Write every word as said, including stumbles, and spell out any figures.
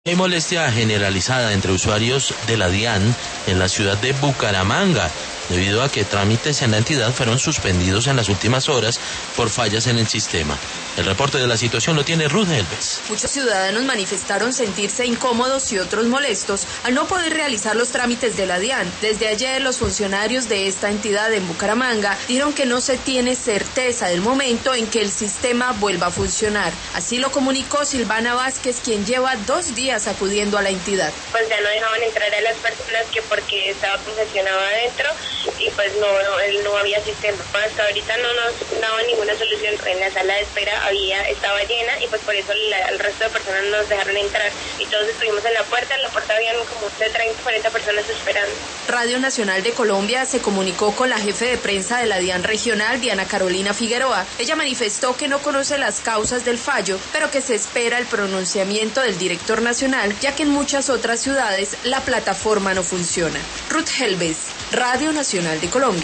Hay molestia generalizada entre usuarios de la DIAN en la ciudad de Bucaramanga, debido a que trámites en la entidad fueron suspendidos en las últimas horas por fallas en el sistema. El reporte de la situación lo tiene Ruth Helves. Muchos ciudadanos manifestaron sentirse incómodos y otros molestos al no poder realizar los trámites de la DIAN. Desde ayer, los funcionarios de esta entidad en Bucaramanga dijeron que no se tiene certeza del momento en que el sistema vuelva a funcionar. Así lo comunicó Silvana Vázquez, quien lleva dos días acudiendo a la entidad. Pues ya no dejaban entrar a las personas que porque estaba congestionado adentro y pues no, no, no había sistema. Hasta ahorita no nos daban ninguna solución. En la sala de espera había estaba llena y pues por eso la, el resto de personas no nos dejaron entrar. Y todos estuvimos en la puerta, en la puerta habían como de treinta, cuarenta personas esperando. Radio Nacional de Colombia se comunicó con la jefe de prensa de la DIAN regional, Diana Carolina Figueroa. Ella manifestó que no conoce las causas del fallo, pero que se espera el pronunciamiento del director nacional, ya que en muchas otras ciudades la plataforma no funciona. Ruth Helves, Radio Nacional de Colombia.